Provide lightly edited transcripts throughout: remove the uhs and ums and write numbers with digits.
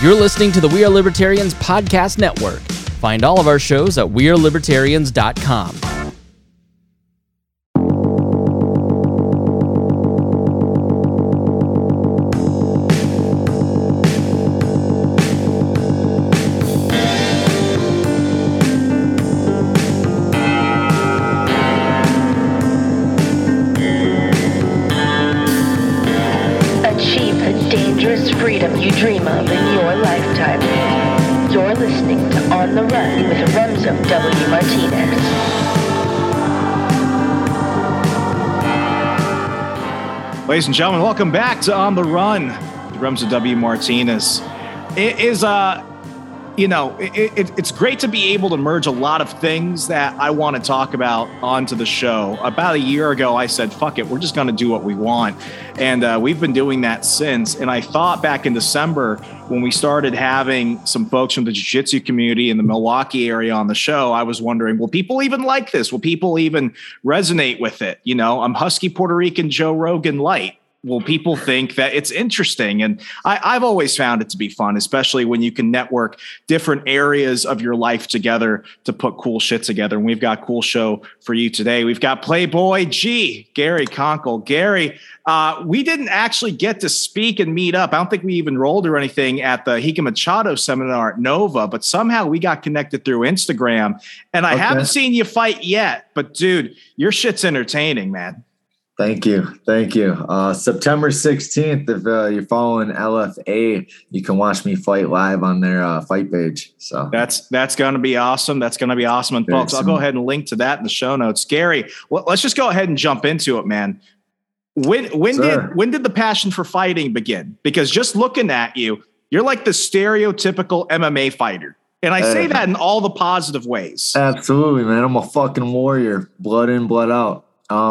You're listening to the We Are Libertarians Podcast Network. Find all of our shows at wearelibertarians.com. Achieve the dangerous freedom you dream of in your lifetime. You're listening to On the Run with Remzo W. Martinez. Ladies and gentlemen, welcome back to On the Run with Remzo W. Martinez. It is, it's great to be able to merge a lot of things that I want to talk about onto the show. About a year ago, I said, fuck it, we're just going to do what we want. And we've been doing that since. And I thought back in December when we started having some folks from the jiu-jitsu community in the Milwaukee area on the show, I was wondering, will people even like this? Will people even resonate with it? You know, I'm Husky Puerto Rican Joe Rogan light. Will people think that it's interesting? And I've always found it to be fun, especially when you can network different areas of your life together to put cool shit together. And we've got a cool show for you today. We've got Playboy G, Gary Conkle. Gary, we didn't actually get to speak and meet up. I don't think we even rolled or anything at the Higa Machado seminar at Nova, but somehow we got connected through Instagram. And I haven't seen you fight yet, but dude, your shit's entertaining, man. Thank you. September 16th, if you're following LFA, you can watch me fight live on their fight page. So that's going to be awesome. And folks, I'll go ahead and link to that in the show notes. Gary, let's just go ahead and jump into it, man. When did the passion for fighting begin? Because just looking at you, you're like the stereotypical MMA fighter. And I say that in all the positive ways. Absolutely, man. I'm a fucking warrior. Blood in, blood out.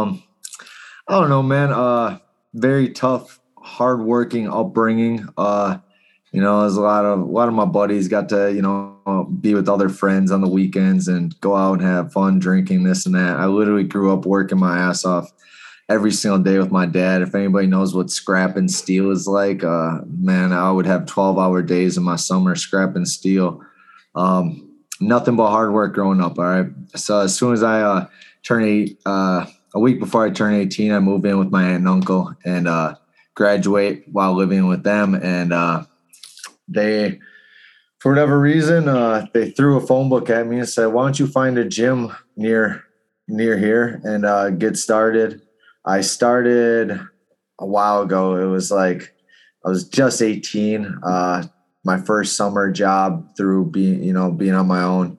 I don't know, man. Very tough, hardworking upbringing. There's a lot of my buddies got to, be with other friends on the weekends and go out and have fun drinking this and that. I literally grew up working my ass off every single day with my dad. If anybody knows what scrap and steel is like, man, I would have 12-hour days in my summer scrapping steel. Nothing but hard work growing up. All right. So as soon as I turned a week before I turned 18, I moved in with my aunt and uncle and graduate while living with them. And they, for whatever reason, they threw a phone book at me and said, "Why don't you find a gym near here and get started?" I started a while ago. It was like I was just 18. My first summer job through being on my own.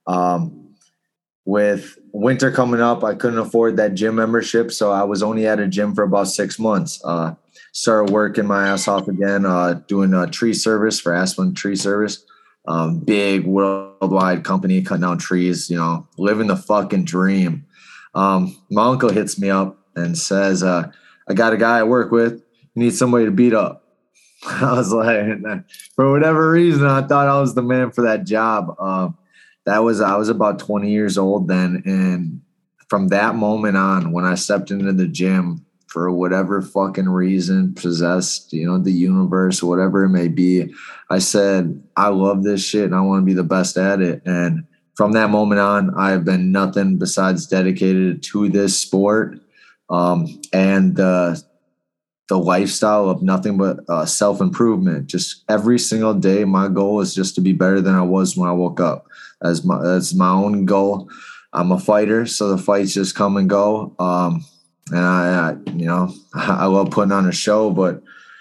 With winter coming up, I couldn't afford that gym membership, so I was only at a gym for about 6 months. Started working my ass off again, doing a tree service for Aspen Tree Service. Big worldwide company cutting down trees, living the fucking dream. My uncle hits me up and says, I got a guy I work with. You need somebody to beat up. I was like, for whatever reason, I thought I was the man for that job. I was about 20 years old then. And from that moment on, when I stepped into the gym for whatever fucking reason, possessed, the universe, whatever it may be, I said, I love this shit and I want to be the best at it. And from that moment on, I've been nothing besides dedicated to this sport. And the lifestyle of nothing but self-improvement. Just every single day, my goal is just to be better than I was when I woke up. That's my own goal. I'm a fighter, so the fights just come and go. And I love putting on a show, but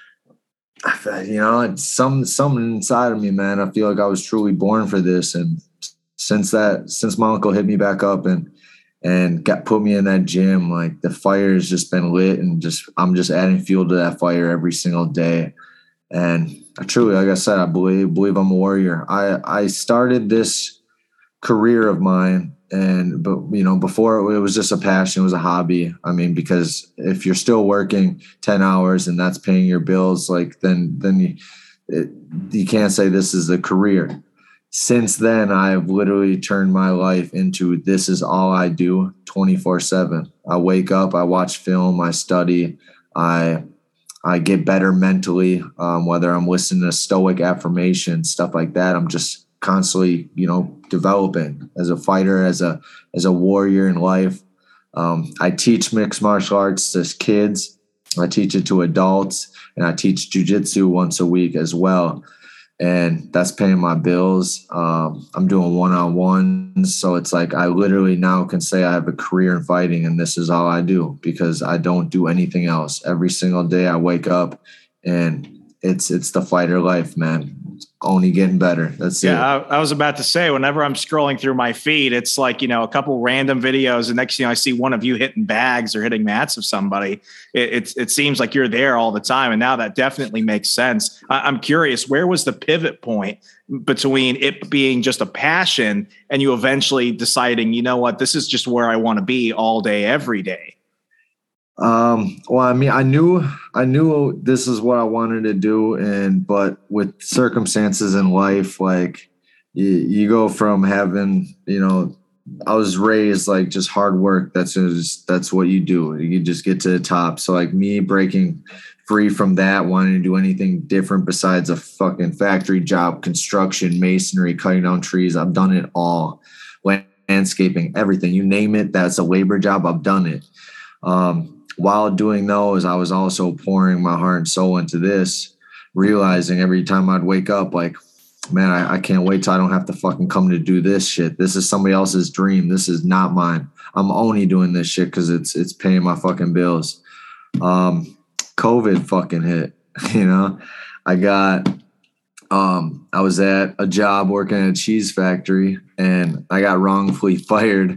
it's something inside of me, man. I feel like I was truly born for this. And since my uncle hit me back up and put me in that gym, like the fire has just been lit, and I'm just adding fuel to that fire every single day. And I truly, like I said, I believe I'm a warrior. I started this career of mine, but before it was just a passion, it was a hobby. I mean, because if you're still working 10 hours and that's paying your bills, like then you can't say this is a career. Since then, I've literally turned my life into this is all I do 24/7. I wake up, I watch film, I study, I I get better mentally, whether I'm listening to stoic affirmations, stuff like that. I'm just constantly, developing as a fighter, as a warrior in life. I teach mixed martial arts to kids. I teach it to adults, and I teach jiu-jitsu once a week as well. And that's paying my bills. I'm doing one-on-ones. So it's like I literally now can say I have a career in fighting, and this is all I do because I don't do anything else. Every single day I wake up, and it's the fighter life, man. It's only getting better. That's it. Yeah, I was about to say, whenever I'm scrolling through my feed, it's like, a couple random videos, and next thing I see one of you hitting bags or hitting mats of somebody. It seems like you're there all the time, and now that definitely makes sense. I'm curious, where was the pivot point between it being just a passion and you eventually deciding, you know what, this is just where I want to be all day, every day? Well, I mean, I knew this is what I wanted to do, but with circumstances in life, like you go from having, I was raised like just hard work. That's what you do. You just get to the top. So like me breaking free from that, wanting to do anything different besides a fucking factory job, construction, masonry, cutting down trees. I've done it all. Landscaping, everything, you name it. That's a labor job. I've done it. While doing those, I was also pouring my heart and soul into this, realizing every time I'd wake up, like, man, I can't wait till I don't have to fucking come to do this shit. This is somebody else's dream. This is not mine. I'm only doing this shit because it's paying my fucking bills. COVID fucking hit, I was at a job working at a cheese factory, and I got wrongfully fired.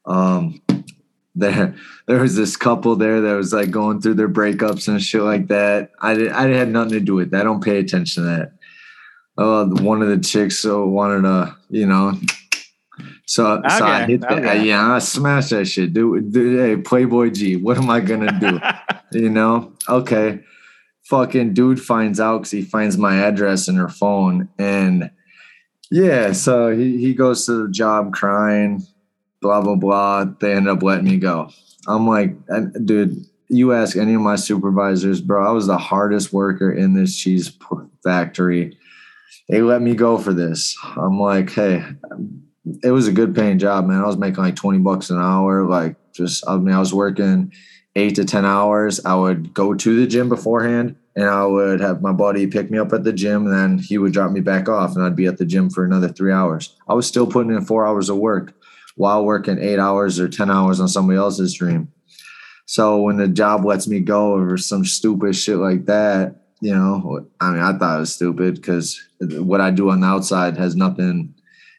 There was this couple there that was like going through their breakups and shit like that. I had nothing to do with that. I don't pay attention to that. One of the chicks wanted to, so I hit that. Okay. Yeah, I smashed that shit. Dude, hey, Playboy G, what am I gonna do? Okay. Fucking dude finds out because he finds my address in her phone, and yeah, so he goes to the job crying. Blah, blah, blah. They end up letting me go. I'm like, dude, you ask any of my supervisors, bro, I was the hardest worker in this cheese factory. They let me go for this. I'm like, hey, it was a good paying job, man. I was making like $20 an hour. I was working 8 to 10 hours. I would go to the gym beforehand, and I would have my buddy pick me up at the gym, and then he would drop me back off, and I'd be at the gym for another 3 hours. I was still putting in 4 hours of work while working 8 hours or 10 hours on somebody else's dream. So when the job lets me go over some stupid shit like that, I thought it was stupid because what I do on the outside has nothing,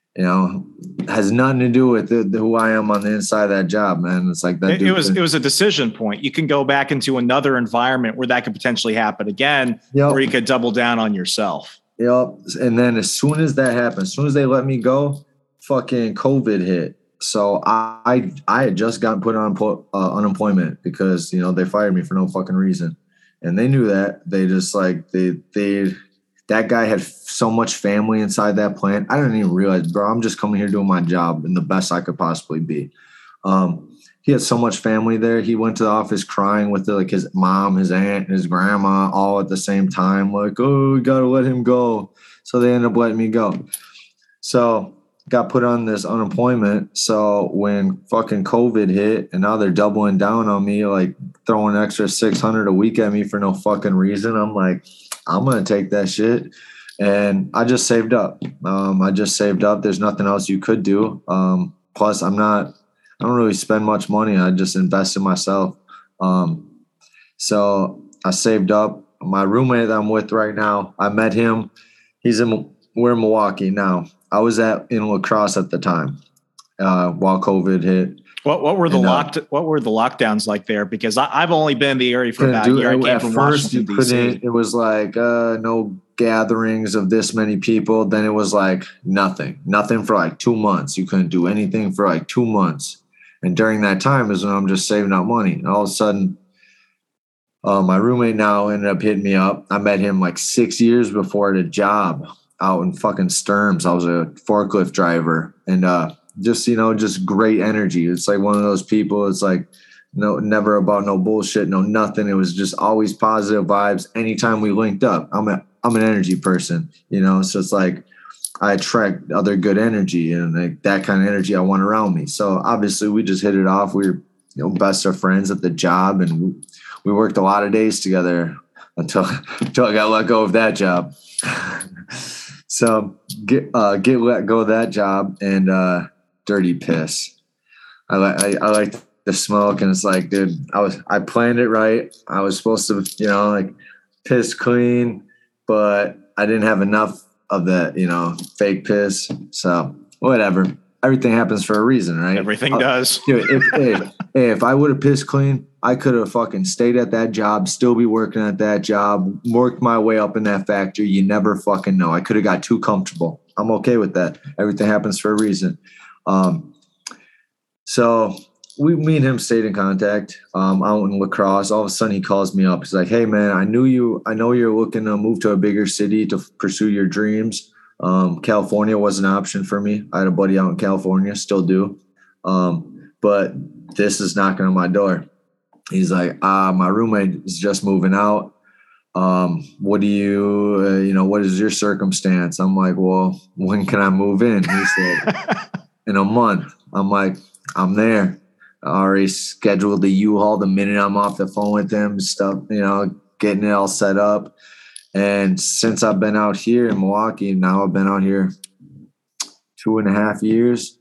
has nothing to do with who I am on the inside of that job, man. It's like that. It was a decision point. You can go back into another environment where that could potentially happen again, or you could double down on yourself. Yep. And then as soon as that happened, as soon as they let me go, fucking COVID hit. So I had just gotten put on unemployment because, they fired me for no fucking reason. And they knew that. They just like, that guy had so much family inside that plant. I didn't even realize, bro, I'm just coming here doing my job and the best I could possibly be. He had so much family there. He went to the office crying with his mom, his aunt, his grandma, all at the same time. Like, oh, we got to let him go. So they ended up letting me go. So got put on this unemployment. So when fucking COVID hit and now they're doubling down on me, like throwing an extra $600 a week at me for no fucking reason, I'm like, I'm going to take that shit. And I just saved up. There's nothing else you could do. Plus I don't really spend much money. I just invest in myself. So I saved up. My roommate that I'm with right now, I met him. We're in Milwaukee now. I was in La Crosse at the time while COVID hit. What were the lockdowns like there? Because I've only been in the area for about a year. I came from Washington, D.C. It was like no gatherings of this many people. Then it was like nothing for like 2 months. You couldn't do anything for like 2 months. And during that time is when I'm just saving up money. And all of a sudden, my roommate now ended up hitting me up. I met him like 6 years before at a job out in fucking Sturms. I was a forklift driver, and just great energy. It's like one of those people. It's like, No, never about no bullshit, no nothing. It was just always positive vibes. Anytime we linked up, I'm an energy person, you know. So it's like I attract other good energy, and like that kind of energy I want around me. So obviously we just hit it off. We were, best of friends at the job, and we worked a lot of days together until I got let go of that job. So get let go of that job, and dirty piss. I like the smoke, and it's like, dude, I planned it right. I was supposed to, like piss clean, but I didn't have enough of that, fake piss. So whatever. Everything happens for a reason, right? Everything does. Dude, if I would have pissed clean, I could have fucking stayed at that job, still be working at that job, worked my way up in that factory. You never fucking know. I could have got too comfortable. I'm okay with that. Everything happens for a reason. So me and him stayed in contact out in La Crosse. All of a sudden he calls me up. He's like, hey man, I know you're looking to move to a bigger city to pursue your dreams. California was an option for me. I had a buddy out in California, still do. But this is knocking on my door. He's like, my roommate is just moving out. What do you, what is your circumstance? I'm like, well, when can I move in? He said, in a month. I'm like, I'm there. I already scheduled the U-Haul the minute I'm off the phone with him, stuff, getting it all set up. And since I've been out here in Milwaukee, now I've been out here 2.5 years.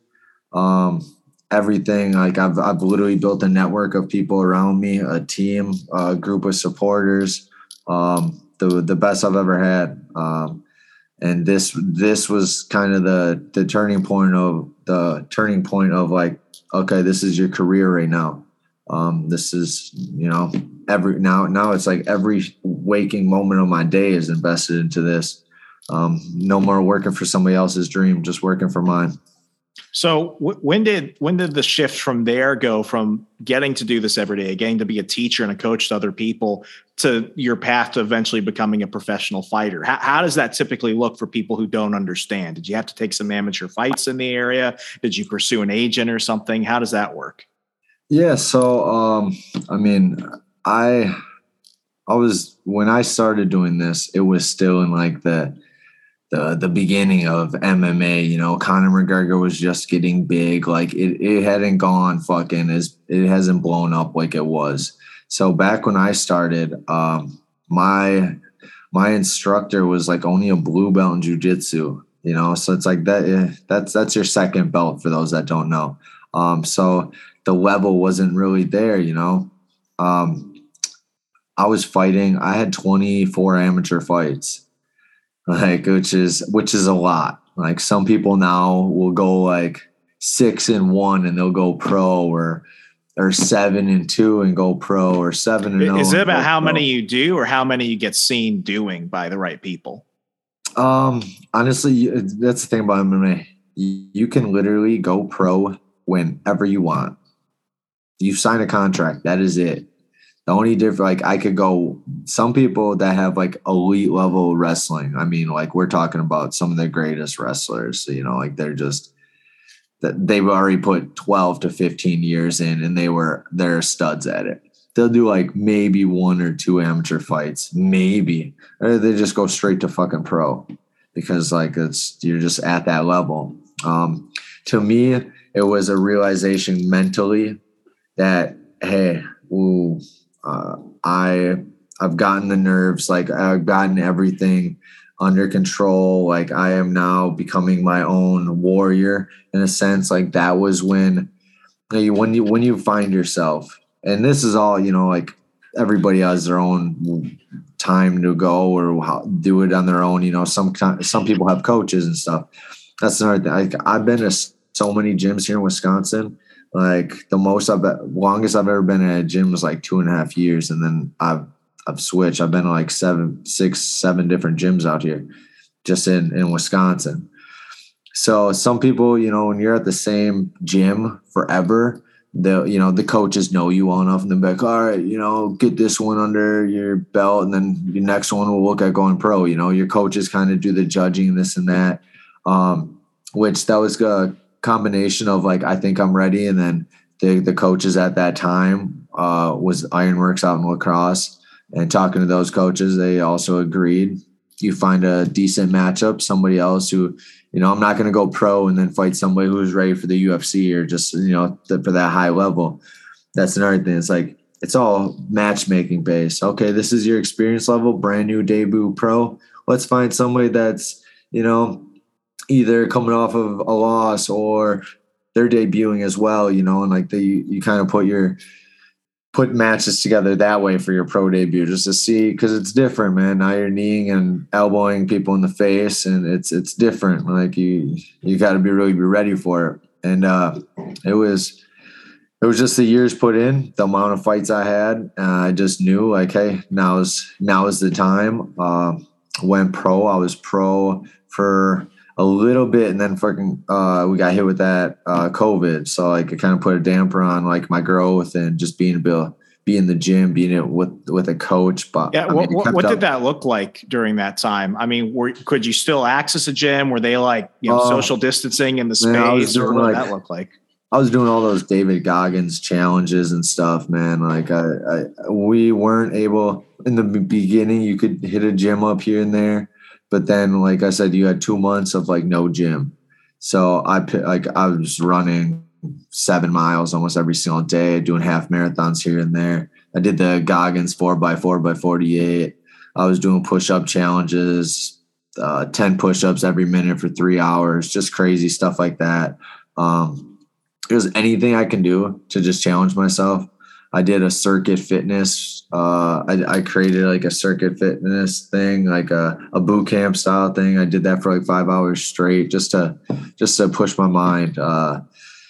Everything, like I've literally built a network of people around me, a team, a group of supporters, the best I've ever had. And this was kind of the turning point of like, okay, this is your career right now. This is, now it's like every waking moment of my day is invested into this. No more working for somebody else's dream, just working for mine. So when did the shift from there go from getting to do this every day, getting to be a teacher and a coach to other people, to your path to eventually becoming a professional fighter? How does that typically look for people who don't understand? Did you have to take some amateur fights in the area? Did you pursue an agent or something? How does that work? Yeah. So, I was, when I started doing this, it was still in like the beginning of MMA, Conor McGregor was just getting big. Like it hadn't gone it hasn't blown up like it was. So back when I started, my instructor was like only a blue belt in jiu-jitsu, so it's like that's your second belt for those that don't know. So the level wasn't really there, I was fighting. I had 24 amateur fights. Like, which is a lot. Like some people now will go like 6-1 and they'll go pro, or 7-2 and go pro, or 7-0. Is it about how many you do or how many you get seen doing by the right people? Honestly, that's the thing about MMA. You can literally go pro whenever you want. You sign a contract. That is it. The only difference, like I could go, some people that have like elite level wrestling. I mean, like we're talking about some of the greatest wrestlers, like they've already put 12 to 15 years in and they're studs at it. They'll do like maybe 1 or 2 amateur fights, maybe, or they just go straight to fucking pro because like you're just at that level. To me, it was a realization mentally that, hey, I've gotten the nerves, like I've gotten everything under control. Like I am now becoming my own warrior in a sense. Like that was when you find yourself, and this is all, like everybody has their own time to go or do it on their own. Some people have coaches and stuff. That's another thing. Like I've been to so many gyms here in Wisconsin. Like the longest I've ever been at a gym was like 2.5 years. And then I've switched. I've been to like 7 different gyms out here just in Wisconsin. So some people, when you're at the same gym forever, the coaches know you well enough and they'll be like, all right, get this one under your belt. And then your next one will look at going pro. Your coaches kind of do the judging, this and that, which that was a combination of like, I think I'm ready. And then the coaches at that time was Ironworks out in La Crosse, and talking to those coaches, they also agreed. You find a decent matchup, somebody else who, I'm not going to go pro and then fight somebody who's ready for the UFC or just, for that high level. That's another thing. It's like, it's all matchmaking based. Okay, this is your experience level, brand new debut pro. Let's find somebody that's, either coming off of a loss or they're debuting as well, and like you kind of put matches together that way for your pro debut just to see, because it's different, man. Now you're kneeing and elbowing people in the face, and it's different. Like you got to really be ready for it. And it was just the years put in, the amount of fights I had. I just knew, like, hey, now is the time. Went pro. I was pro for a little bit, and then we got hit with that COVID. So like it kind of put a damper on like my growth and just being able to be in the gym, being it with a coach. But yeah, what did that look like during that time? I mean, could you still access a gym? Were they like social distancing in the space, or what did that look like? I was doing all those David Goggins challenges and stuff, man. Like we weren't able in the beginning. You could hit a gym up here and there, but then, like I said, you had 2 months of like no gym. So I was running 7 miles almost every single day, doing half marathons here and there. I did the Goggins 4x4x48. I was doing push-up challenges, 10 push-ups every minute for 3 hours, just crazy stuff like that. It was anything I can do to just challenge myself. I did a circuit fitness. I created like a circuit fitness thing, like a boot camp style thing. I did that for like 5 hours straight just to push my mind. I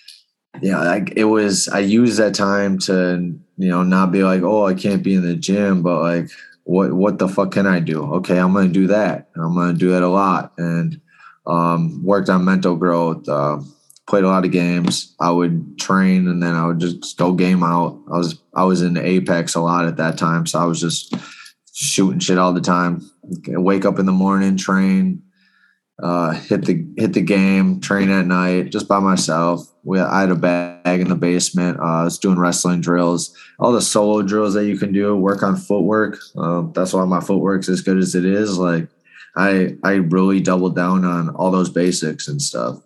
used that time to, not be like, oh, I can't be in the gym, but like, what the fuck can I do? Okay, I'm going to do that. I'm going to do that a lot. And worked on mental growth, played a lot of games. I would train and then I would just go game out. I was in Apex a lot at that time, so I was just shooting shit all the time. Wake up in the morning, train, hit the game, train at night, just by myself. I had a bag in the basement. I was doing wrestling drills, all the solo drills that you can do. Work on footwork. That's why my footwork's as good as it is. Like I really doubled down on all those basics and stuff.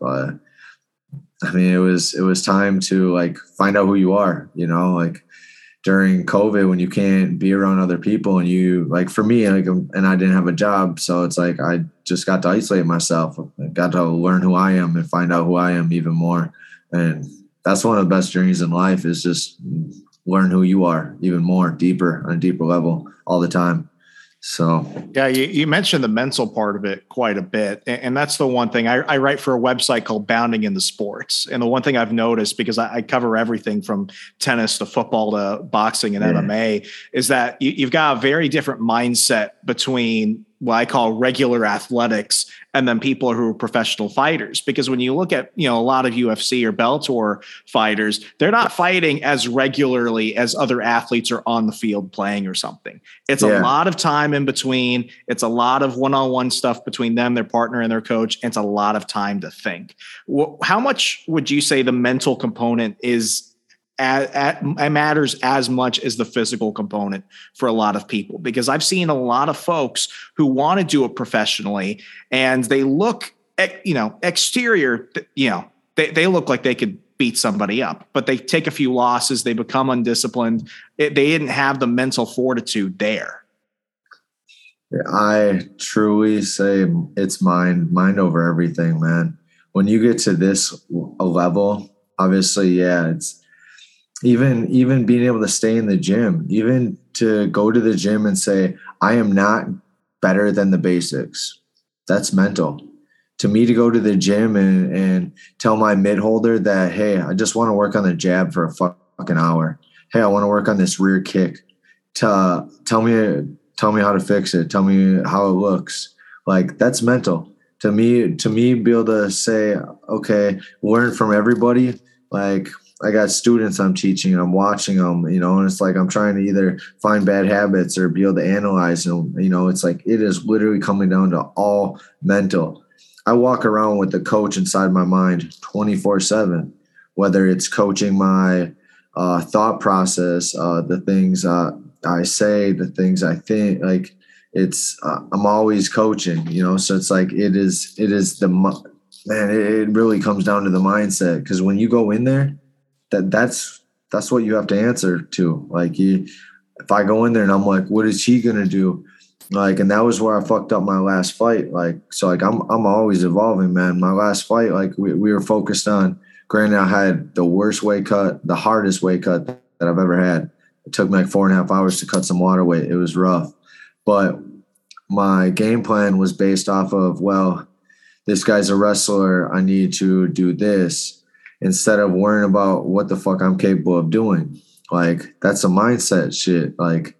I mean, it was time to like find out who you are, like during COVID when you can't be around other people and you like, for me, like, and I didn't have a job. So it's like, I just got to isolate myself. I got to learn who I am and find out who I am even more. And that's one of the best journeys in life, is just learn who you are even more, deeper, on a deeper level all the time. So, yeah, you mentioned the mental part of it quite a bit. And that's the one thing I write for a website called Bounding in the Sports. And the one thing I've noticed, because I cover everything from tennis to football to boxing and MMA, is that you've got a very different mindset between what I call regular athletics and then people who are professional fighters. Because when you look at, a lot of UFC or Bellator fighters, they're not fighting as regularly as other athletes are on the field playing or something. It's a lot of time in between. It's a lot of one-on-one stuff between them, their partner, and their coach. And it's a lot of time to think. How much would you say the mental component is matters as much as the physical component for a lot of people? Because I've seen a lot of folks who want to do it professionally and they look exterior, they look like they could beat somebody up, but they take a few losses, they become undisciplined. They didn't have the mental fortitude there. I truly say it's mind over everything, man. When you get to this level, obviously, it's even being able to stay in the gym, even to go to the gym and say, I am not better than the basics. That's mental. To me, to go to the gym and tell my mid holder that, hey, I just want to work on the jab for a fucking hour. Hey, I want to work on this rear kick. Tell me how to fix it. Tell me how it looks. Like, that's mental. To me, be able to say, okay, learn from everybody. Like, I got students I'm teaching, I'm watching them, and it's like I'm trying to either find bad habits or be able to analyze them. It's like it is literally coming down to all mental. I walk around with the coach inside my mind 24/7, whether it's coaching my thought process, the things I say, the things I think. Like it's I'm always coaching, you know. So it's like it is man. It really comes down to the mindset, because when you go in there, that's what you have to answer to. Like if I go in there and I'm like, what is he gonna do? Like, and that was where I fucked up my last fight. Like, so like I'm always evolving, man. My last fight, like we were focused on. Granted, I had the worst weight cut, the hardest weight cut that I've ever had. It took me like 4.5 hours to cut some water weight. It was rough, but my game plan was based off of, well, this guy's a wrestler. I need to do this instead of worrying about what the fuck I'm capable of doing. Like, that's a mindset shit. Like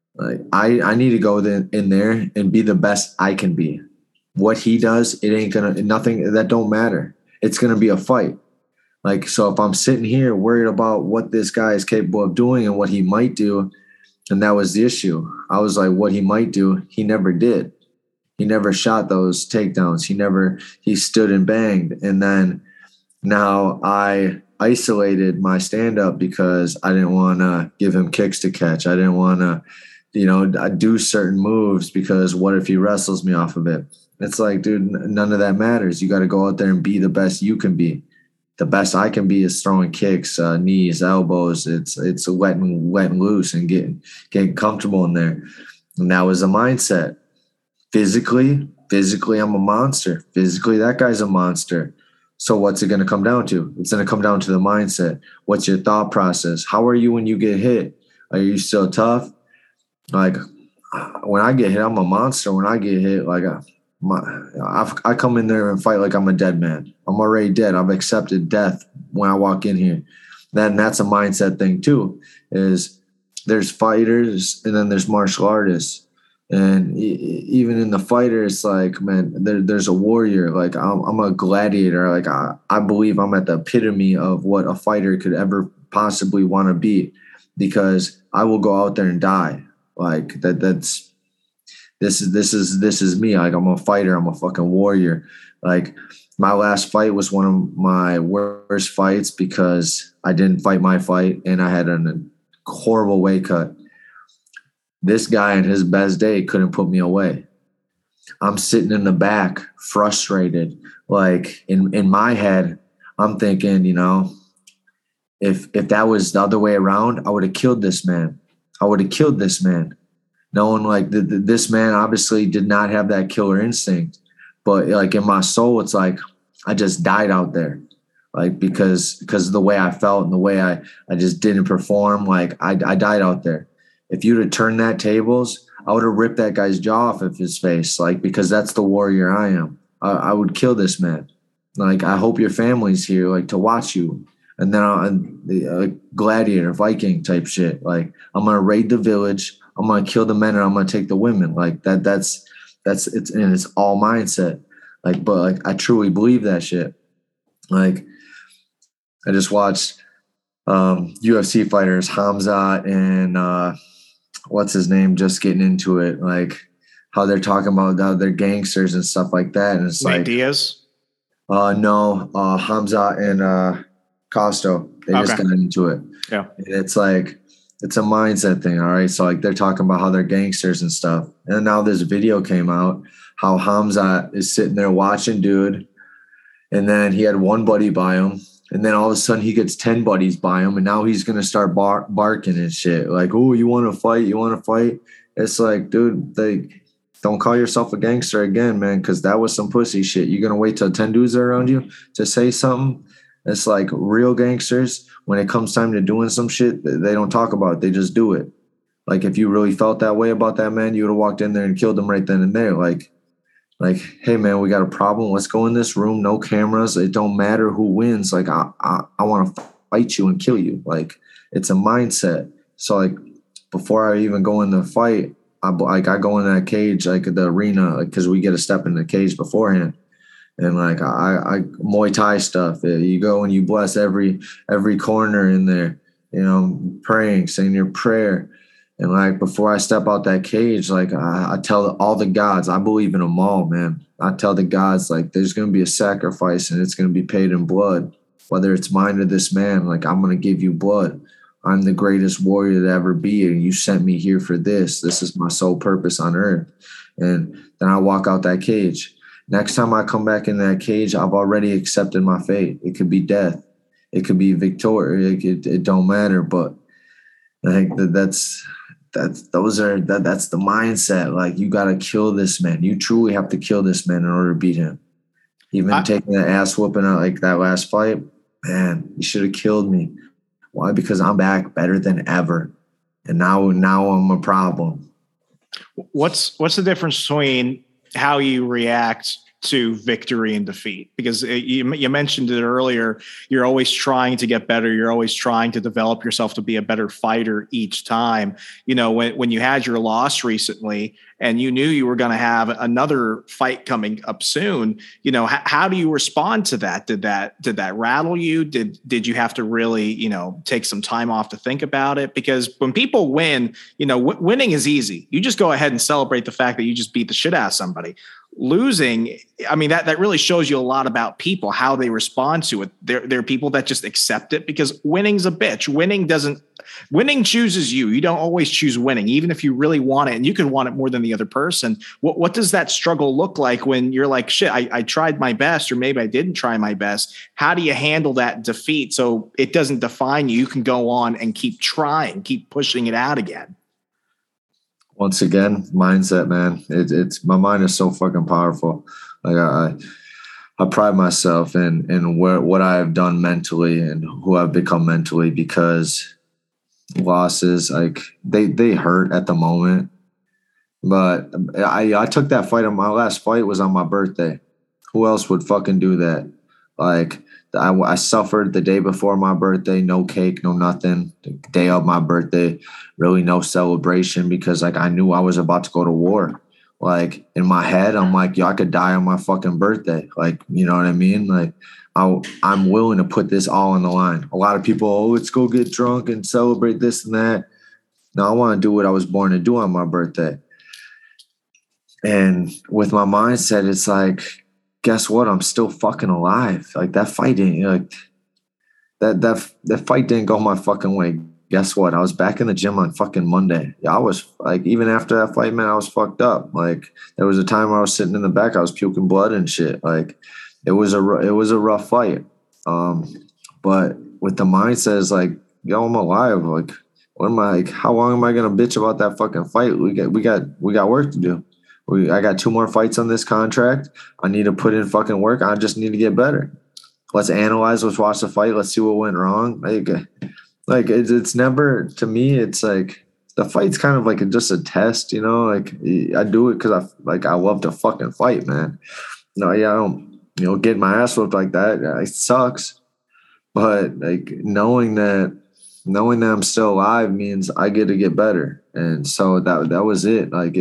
I need to go in there and be the best I can be. What he does, it ain't nothing that don't matter. It's going to be a fight. Like, so if I'm sitting here worried about what this guy is capable of doing and what he might do, and that was the issue. I was like, what he might do, he never did. He never shot those takedowns. He stood and banged. And then now I isolated my stand-up because I didn't want to give him kicks to catch. I didn't want to, do certain moves because what if he wrestles me off of it? It's like, dude, none of that matters. You got to go out there and be the best you can be. The best I can be is throwing kicks, knees, elbows. It's letting loose and getting comfortable in there. And that was a mindset. Physically, I'm a monster. Physically, that guy's a monster. So what's it going to come down to? It's going to come down to the mindset. What's your thought process? How are you when you get hit? Are you still tough? Like, when I get hit, I'm a monster. When I get hit, like I come in there and fight like I'm a dead man. I'm already dead. I've accepted death when I walk in here. Then that's a mindset thing too, is there's fighters and then there's martial artists. And even in the fighter, it's like, man, there's a warrior. Like I'm a gladiator. Like I believe I'm at the epitome of what a fighter could ever possibly want to be, because I will go out there and die. Like this is me. Like I'm a fighter. I'm a fucking warrior. Like my last fight was one of my worst fights because I didn't fight my fight and I had a horrible weight cut. This guy in his best day couldn't put me away. I'm sitting in the back, frustrated. Like in my head, I'm thinking, if that was the other way around, I would have killed this man. Knowing like this man obviously did not have that killer instinct, but like in my soul, it's like I just died out there, like because of the way I felt and the way I just didn't perform. Like I died out there. If you'd have turned that tables, I would have ripped that guy's jaw off of his face, like, because that's the warrior I am. I would kill this man. Like, I hope your family's here, like, to watch you. And then gladiator, Viking type shit. Like, I'm gonna raid the village. I'm gonna kill the men and I'm gonna take the women. Like that's it's, and it's all mindset. Like, but like I truly believe that shit. Like, I just watched UFC fighters Hamza and what's his name just getting into it, like how they're talking about how they're gangsters and stuff like that. And it's like Diaz? No, Hamza and Costo. They just got into it. Yeah. And it's like, it's a mindset thing, all right? So like they're talking about how they're gangsters and stuff. And now this video came out how Hamza is sitting there watching dude, and then he had one buddy by him, and then all of a sudden he gets 10 buddies by him, and now he's going to start barking and shit. Like, oh, you want to fight? You want to fight? It's like, dude, don't call yourself a gangster again, man, because that was some pussy shit. You're going to wait till 10 dudes are around you to say something? It's like real gangsters, when it comes time to doing some shit, they don't talk about it. They just do it. Like, if you really felt that way about that man, you would have walked in there and killed him right then and there. Like, hey, man, we got a problem. Let's go in this room. No cameras. It don't matter who wins. Like, I want to fight you and kill you. Like, it's a mindset. So, like, before I even go in the fight, I go in that cage, like the arena, because we get a step in the cage beforehand. And like I Muay Thai stuff, you go and you bless every corner in there, praying, saying your prayer. And like before I step out that cage, like I tell all the gods, I believe in them all, man. I tell the gods, like, there's going to be a sacrifice and it's going to be paid in blood, whether it's mine or this man. Like, I'm going to give you blood. I'm the greatest warrior to ever be, and you sent me here for this. This is my sole purpose on earth. And then I walk out that cage. Next time I come back in that cage, I've already accepted my fate. It could be death. It could be victory. It don't matter. But I think that's the mindset. Like, you got to kill this man. You truly have to kill this man in order to beat him. Even taking that ass whooping out like that last fight, man, you should have killed me. Why? Because I'm back better than ever. And now I'm a problem. What's the difference between how you react to victory and defeat? Because you mentioned it earlier. You're always trying to get better. You're always trying to develop yourself to be a better fighter each time. You know, when you had your loss recently and you knew you were going to have another fight coming up soon, you know, how do you respond to that? Did that rattle you? Did you have to really, you know, take some time off to think about it? Because when people win, you know, winning is easy. You just go ahead and celebrate the fact that you just beat the shit out of somebody. Losing, I mean, that really shows you a lot about people, how they respond to it. There are people that just accept it, because winning's a bitch. Winning chooses you. You don't always choose winning, even if you really want it, and you can want it more than the other person. What does that struggle look like when you're like, shit, I tried my best, or maybe I didn't try my best? How do you handle that defeat so it doesn't define you? You can go on and keep trying, keep pushing it out again. Once again, mindset, man. It's my mind is so fucking powerful. Like, I pride myself in what I have done mentally and who I've become mentally, because losses, like, they hurt at the moment. But I took that fight. My last fight was on my birthday. Who else would fucking do that? Like, I suffered the day before my birthday, no cake, no nothing. The day of my birthday, really no celebration, because like I knew I was about to go to war. Like, in my head, I'm like, yo, I could die on my fucking birthday. Like, you know what I mean? Like, I'm willing to put this all on the line. A lot of people, let's go get drunk and celebrate this and that. No, I want to do what I was born to do on my birthday. And with my mindset, it's like, guess what? I'm still fucking alive. Like, that fight didn't, like, that fight didn't go my fucking way. Guess what? I was back in the gym on fucking Monday. Yeah, I was like, even after that fight, man, I was fucked up. Like, there was a time where I was sitting in the back, I was puking blood and shit. Like, it was a rough fight. But with the mindset, is like, yo, I'm alive. Like, what am I, like, how long am I gonna bitch about that fucking fight? We got work to do. I got 2 more fights on this contract. I need to put in fucking work. I just need to get better. Let's analyze. Let's watch the fight. Let's see what went wrong. Like it's never, to me, it's like the fight's kind of like just a test, you know? Like, I do it because I love to fucking fight, man. No, yeah, I don't, you know, get my ass whooped like that. It sucks. But like, knowing that I'm still alive means I get to get better. And so that was it. Like,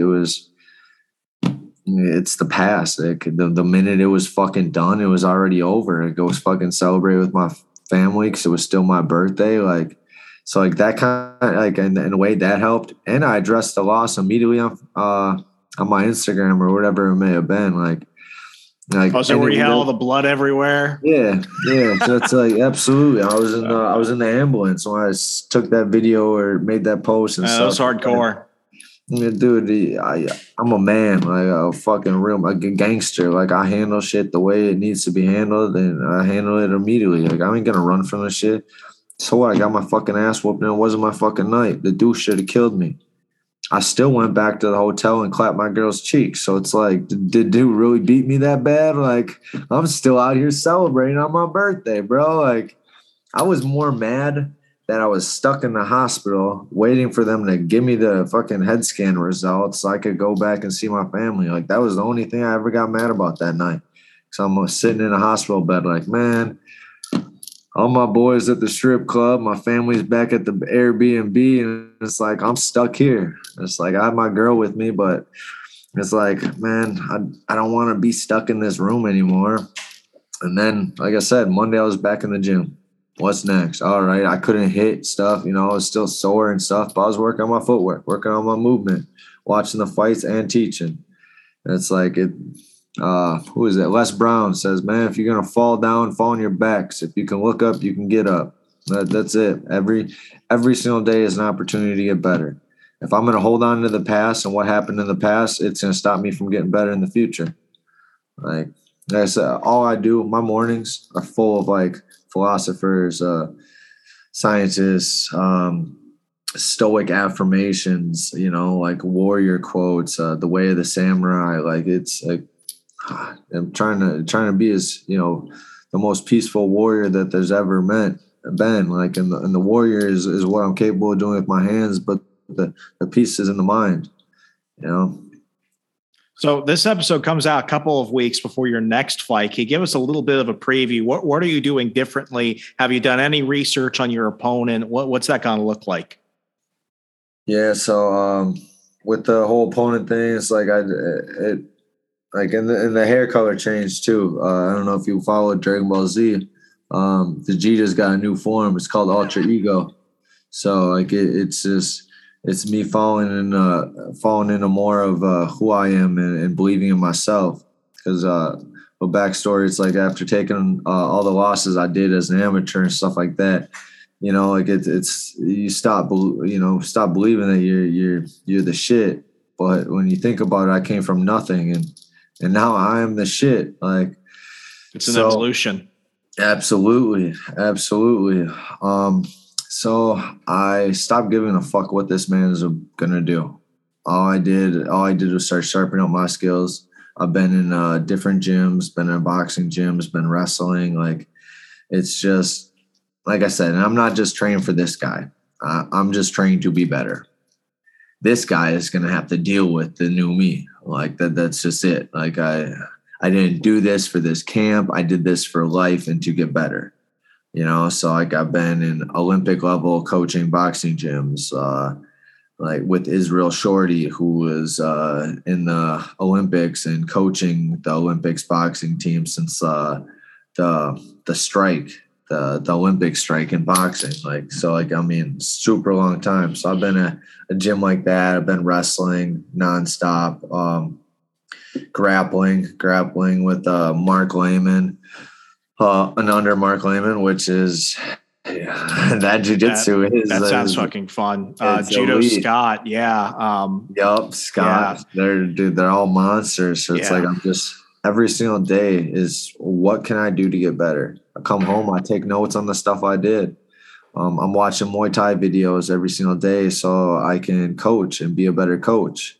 it's the past. Like, the minute it was fucking done, it was already over. I go fucking celebrate with my family because it was still my birthday. Like, so like that kind of, like, in a way that helped. And I addressed the loss immediately on my Instagram or whatever it may have been. Like, oh, so where you had all the blood everywhere? Yeah. So it's like, absolutely. I was in the ambulance when I took that video or made that post and stuff. That was hardcore. Dude, I'm a man, like a fucking real, like a gangster. Like, I handle shit the way it needs to be handled, and I handle it immediately. Like, I ain't gonna run from the shit. So what? I got my fucking ass whooped, and it wasn't my fucking night. The dude should have killed me. I still went back to the hotel and clapped my girl's cheeks. So it's like, did dude really beat me that bad? Like, I'm still out here celebrating on my birthday, bro. Like, I was more mad that I was stuck in the hospital waiting for them to give me the fucking head scan results so I could go back and see my family. Like, that was the only thing I ever got mad about that night. So I'm sitting in a hospital bed like, man, all my boys at the strip club, my family's back at the Airbnb, and it's like, I'm stuck here. It's like, I have my girl with me, but it's like, man, I don't want to be stuck in this room anymore. And then, like I said, Monday I was back in the gym. What's next? All right. I couldn't hit stuff. You know, I was still sore and stuff, but I was working on my footwork, working on my movement, watching the fights and teaching. And it's like, who is that? Les Brown says, man, if you're going to fall down, fall on your backs. If you can look up, you can get up. That's it. Every single day is an opportunity to get better. If I'm going to hold on to the past and what happened in the past, it's going to stop me from getting better in the future. Like I said, all I do, my mornings are full of like philosophers, scientists, stoic affirmations, like warrior quotes, the way of the samurai. Like it's like I'm trying to be as the most peaceful warrior that there's ever been. Like and the warrior is what I'm capable of doing with my hands, but the peace is in the mind. So this episode comes out a couple of weeks before your next fight. Can you give us a little bit of a preview? What are you doing differently? Have you done any research on your opponent? What's that going to look like? Yeah, so with the whole opponent thing, it's like in the hair color change too. I don't know if you follow Dragon Ball Z. Vegeta's got a new form. It's called Ultra Ego. So like it's me falling into more of who I am and believing in myself. Because a backstory, it's like after taking all the losses I did as an amateur and stuff like that, like it's you stop believing that you're the shit. But when you think about it, I came from nothing and now I am the shit. Like it's an evolution. Absolutely. So I stopped giving a fuck what this man is gonna do. All I did was start sharpening up my skills. I've been in different gyms, been in boxing gyms, been wrestling. Like it's just like I said, and I'm not just training for this guy. I'm just training to be better. This guy is gonna have to deal with the new me. Like that's just it. Like I didn't do this for this camp. I did this for life and to get better. So like I've been in Olympic level coaching boxing gyms, like with Israel Shorty, who was in the Olympics and coaching the Olympics boxing team since the strike, the Olympic strike in boxing. Super long time. So I've been at a gym like that. I've been wrestling nonstop, grappling with Mark Lehman. And under Mark Lehman, which is that jiu-jitsu that sounds fucking fun. Judo elite. Scott, yeah. Yep, Scott. Yeah. They're all monsters. So it's like I'm just every single day is what can I do to get better? I come home, I take notes on the stuff I did. I'm watching Muay Thai videos every single day so I can coach and be a better coach.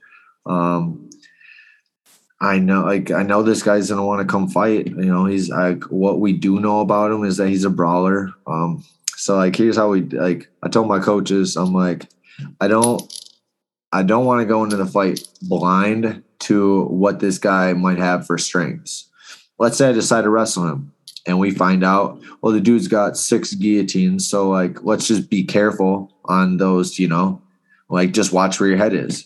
I know this guy's gonna want to come fight. He's like, what we do know about him is that he's a brawler. So like, here's how I told my coaches, I'm like, I don't want to go into the fight blind to what this guy might have for strengths. Let's say I decide to wrestle him and we find out, well, the dude's got 6 guillotines. So like, let's just be careful on those, like just watch where your head is.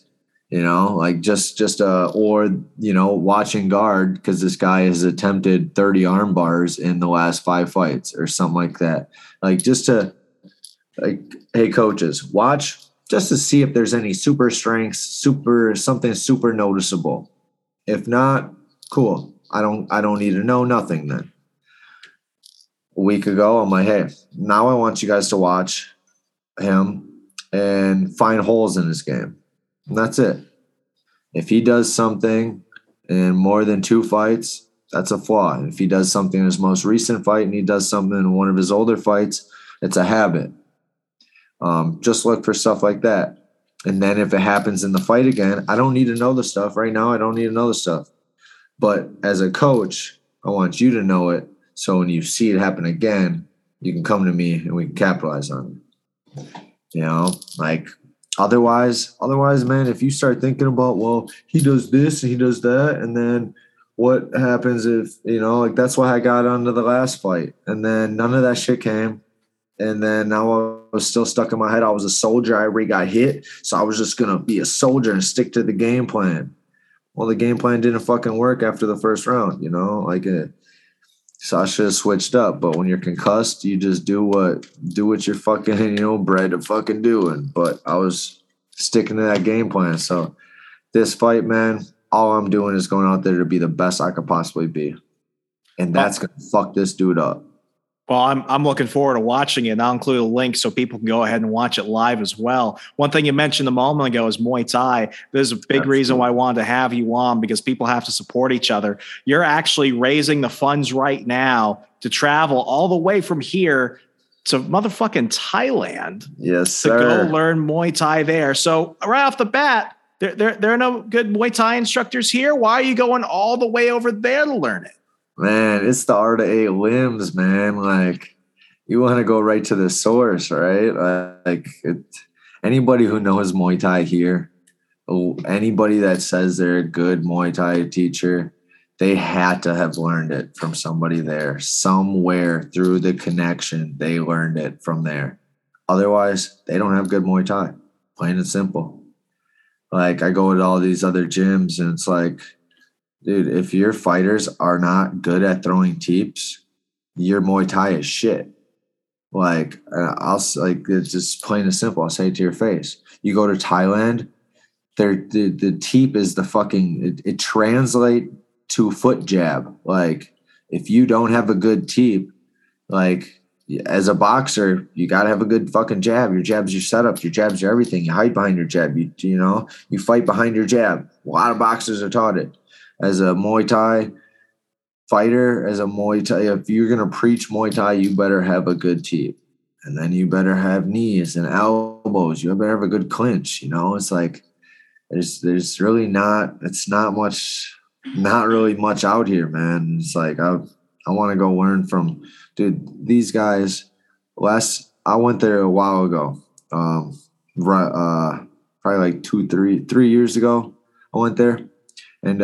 Watching guard because this guy has attempted 30 arm bars in the last 5 fights or something like that. Like just to hey coaches, watch just to see if there's any super strengths, something super noticeable. If not, cool. I don't need to know nothing then. A week ago, I'm like, hey, now I want you guys to watch him and find holes in his game. And that's it. If he does something in more than 2 fights, that's a flaw. If he does something in his most recent fight and he does something in one of his older fights, it's a habit. Just look for stuff like that. And then if it happens in the fight again, I don't need to know the stuff right now. I don't need to know the stuff. But as a coach, I want you to know it. So when you see it happen again, you can come to me and we can capitalize on it. Otherwise, man, if you start thinking about, well, he does this and he does that, and then what happens if, that's why I got onto the last fight. And then none of that shit came. And then now I was still stuck in my head. I was a soldier. I already got hit. So I was just going to be a soldier and stick to the game plan. Well, the game plan didn't fucking work after the first round, so I should have switched up. But when you're concussed, you just do what you're fucking, bred to fucking doing. But I was sticking to that game plan. So this fight, man, all I'm doing is going out there to be the best I could possibly be. And that's going to fuck this dude up. Well, I'm looking forward to watching it, and I'll include a link so people can go ahead and watch it live as well. One thing you mentioned a moment ago is Muay Thai. There's a big reason why I wanted to have you on, because people have to support each other. You're actually raising the funds right now to travel all the way from here to motherfucking Thailand. Yes, sir. To go learn Muay Thai there. So right off the bat, there are no good Muay Thai instructors here. Why are you going all the way over there to learn it? Man, it's the art of 8 limbs, man. Like, you want to go right to the source, right? Anybody who knows Muay Thai here, anybody that says they're a good Muay Thai teacher, they had to have learned it from somebody there. Somewhere through the connection, they learned it from there. Otherwise, they don't have good Muay Thai. Plain and simple. Like, I go to all these other gyms, and it's like, dude, if your fighters are not good at throwing teeps, your Muay Thai is shit. Like, it's just plain and simple. I'll say it to your face. You go to Thailand, the teep is the fucking, it translates to foot jab. Like, if you don't have a good teep, like, as a boxer, you got to have a good fucking jab. Your jab's your setup. Your jab's your everything. You hide behind your jab. You fight behind your jab. A lot of boxers are taught it. As a Muay Thai fighter, if you're going to preach Muay Thai, you better have a good teep. And then you better have knees and elbows. You better have a good clinch. It's like, there's really not really much out here, man. It's like, I want to go learn from, dude, these guys. I went there a while ago, probably like 3 years ago. I went there, and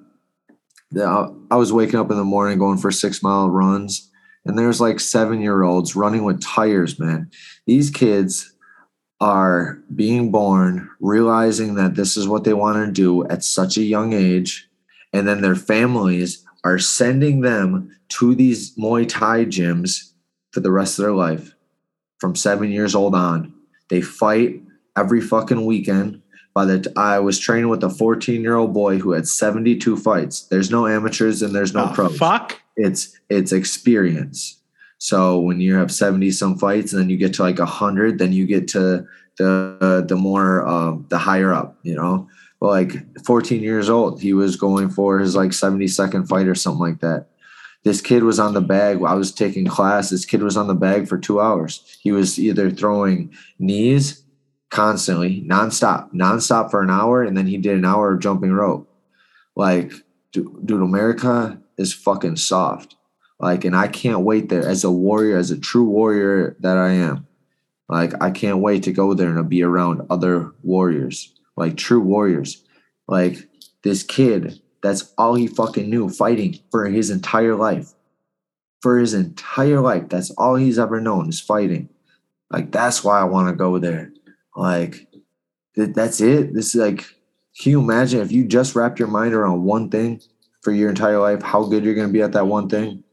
I was waking up in the morning going for 6-mile runs, and there's like 7-year-olds running with tires, man. These kids are being born, realizing that this is what they want to do at such a young age, and then their families are sending them to these Muay Thai gyms for the rest of their life. From 7 years old on, they fight every fucking weekend. I was training with a 14-year-old boy who had 72 fights. There's no amateurs and there's no pros. Fuck. It's experience. So when you have 70 some fights and then you get to like 100, then you get to the more the higher up, Well, like 14 years old, he was going for his like 72nd fight or something like that. This kid was on the bag. I was taking class. This kid was on the bag for 2 hours. He was either throwing knees constantly, nonstop for an hour, and then he did an hour of jumping rope. Like, dude, America is fucking soft. Like, and I can't wait there as a warrior, as a true warrior that I am. Like, I can't wait to go there and to be around other warriors, like true warriors. Like, this kid, that's all he fucking knew, fighting for his entire life. For his entire life, that's all he's ever known is fighting. Like, that's why I want to go there. Like, that's it. This is like, can you imagine if you just wrapped your mind around one thing for your entire life, how good you're going to be at that one thing?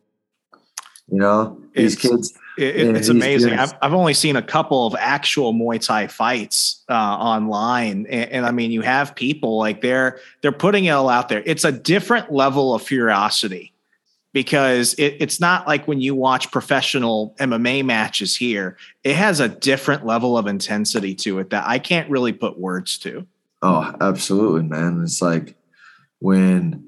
These kids. It's amazing. I've only seen a couple of actual Muay Thai fights online. And I mean, you have people like they're putting it all out there. It's a different level of curiosity. Because it's not like when you watch professional MMA matches here, it has a different level of intensity to it that I can't really put words to. Oh, absolutely, man. It's like when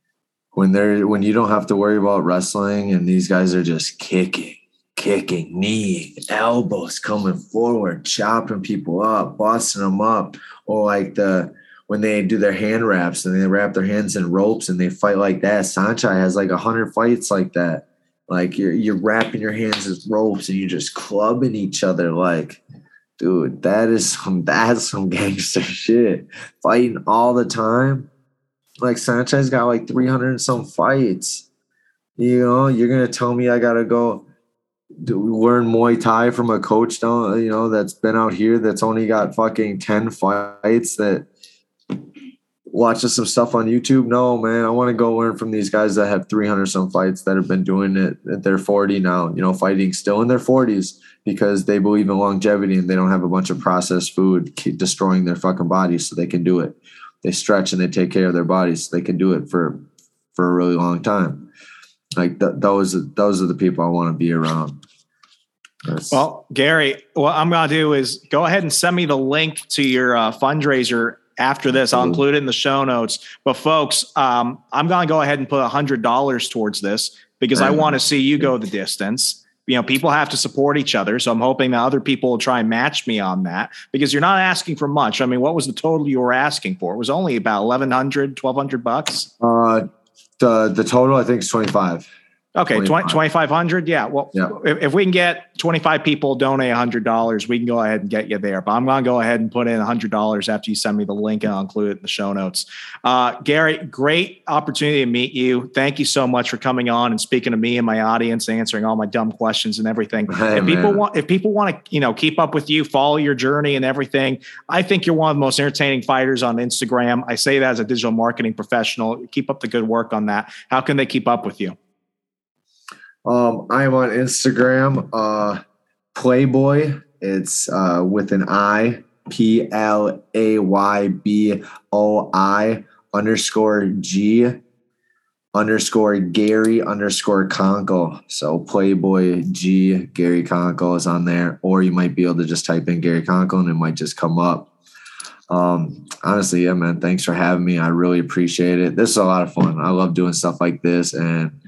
you don't have to worry about wrestling and these guys are just kicking, knee, elbows coming forward, chopping people up, busting them up, or like when they do their hand wraps and they wrap their hands in ropes and they fight like that. Saenchai has like 100 fights like that. Like you're wrapping your hands in ropes and you're just clubbing each other. Like, dude, that's some gangster shit. Fighting all the time. Like, Saenchai's got like 300 and some fights. You're going to tell me I got to go learn Muay Thai from a coach, that's been out here that's only got fucking 10 fights, that watching some stuff on YouTube? No, man, I want to go learn from these guys that have 300 some fights that have been doing it. They're 40 now, fighting still in their 40s because they believe in longevity and they don't have a bunch of processed food keep destroying their fucking bodies so they can do it. They stretch and they take care of their bodies so they can do it for a really long time. Like those are the people I want to be around. Well, Gary, what I'm going to do is go ahead and send me the link to your fundraiser after this. I'll include it in the show notes. But folks, I'm going to go ahead and put $100 towards this because I want to see you go the distance. People have to support each other. So I'm hoping that other people will try and match me on that because you're not asking for much. I mean, what was the total you were asking for? It was only about $1,200. The total, I think, is 25. Okay, 2,500. Yeah. Well, if we can get 25 people donate $100, we can go ahead and get you there. But I'm going to go ahead and put in $100 after you send me the link, and I'll include it in the show notes. Gary, great opportunity to meet you. Thank you so much for coming on and speaking to me and my audience, answering all my dumb questions and everything. Hey, if people want to, keep up with you, follow your journey and everything, I think you're one of the most entertaining fighters on Instagram. I say that as a digital marketing professional. Keep up the good work on that. How can they keep up with you? I'm on Instagram, Playboy. It's with an I, PLAYBOI_G_Gary_Conkle. So Playboy G Gary Conkle is on there, or you might be able to just type in Gary Conkle and it might just come up. Honestly, yeah, man, thanks for having me. I really appreciate it. This is a lot of fun. I love doing stuff like this, and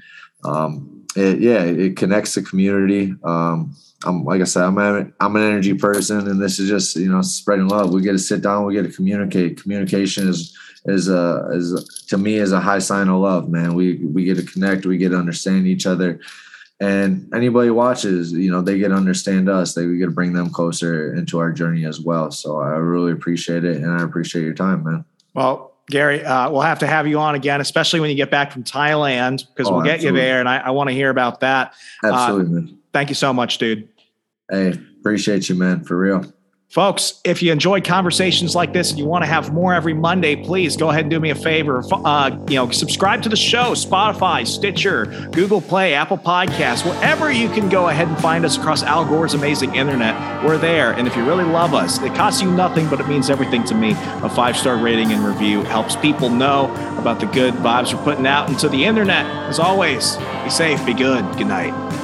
it connects the community. Like I said, I'm an energy person, and this is just, spreading love. We get to sit down, we get to communicate. Communication is to me is a high sign of love, man. We get to connect, we get to understand each other, and anybody watches, they get to understand us. We get to bring them closer into our journey as well. So I really appreciate it, and I appreciate your time, man. Well, Gary, we'll have to have you on again, especially when you get back from Thailand, because we'll get you there, and I want to hear about that. Absolutely, man. Thank you so much, dude. Hey, appreciate you, man, for real. Folks, if you enjoy conversations like this and you want to have more every Monday, please go ahead and do me a favor. Subscribe to the show, Spotify, Stitcher, Google Play, Apple Podcasts, wherever you can go ahead and find us across Al Gore's amazing internet. We're there. And if you really love us, it costs you nothing, but it means everything to me. A 5-star rating and review helps people know about the good vibes we're putting out into the internet. As always, be safe, be good. Good night.